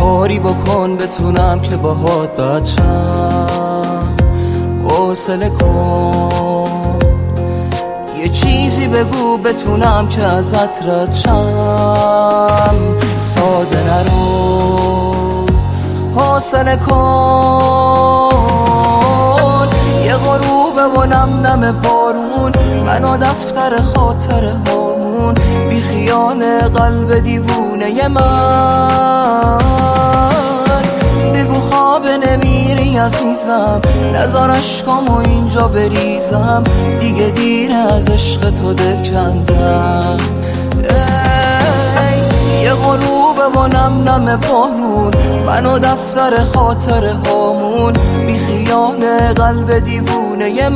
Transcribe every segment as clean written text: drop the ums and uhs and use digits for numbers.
کاری بکن بتونم که باهات بچم، حوصله کن یه چیزی بگو بتونم که ازت رد شم. ساده نرو حوصله کن، یه غروب و نم نم بارون منو دفتر خاطره هامون، بی خیال قلب دیوونه من. بگو خواب نمیری عزیزم، نذار اشکامو اینجا بریزم، دیگه دیر از عشق تو دل کندم. یه غروب و نم نم بارون منو دفتر خاطره هامون، بی خیال قلب دیوونه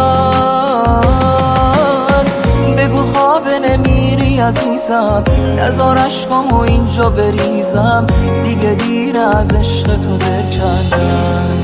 من. بگو خواب نمیری عزیزم، نذار اشکامو اینجا بریزم، دیگه دیر از عشق تو دل کندم.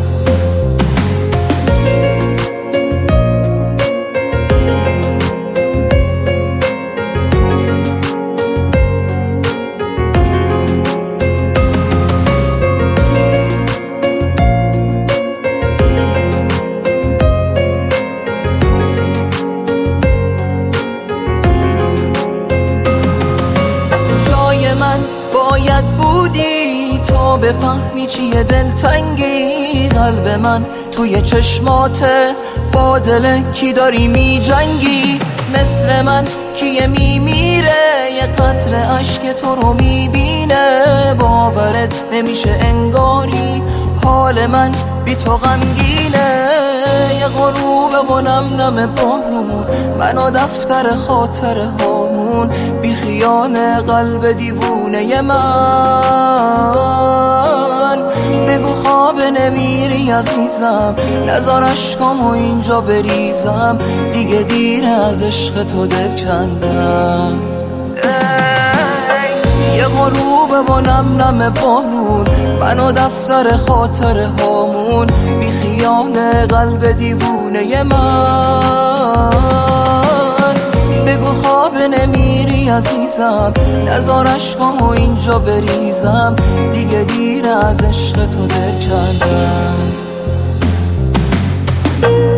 باید بودی تا بفهمی چیه دلتنگی، قلب من توی چشماته، با دل کی داری می جنگی؟ مثل من کیه میمیره یه قطره اشک تو رو میبینه، باورت نمیشه انگاری حال من بی تو غمگینه. یه غروب و نم نم بارون منو دفتر خاطره هامون، بی خیال قلب دیوونه من. بگو خواب نمیری عزیزم، نذار اشکامو اینجا بریزم، دیگه دیر از عشق تو دل کندم. یه غروب و نم نم بارون منو دفتر خاطره هامون، بی خیال قلب دیوونه من. بگو خواب نمیری عزیزم، نذار اشکامو اینجا بریزم، دیگه دیر از عشق تو دل کندم.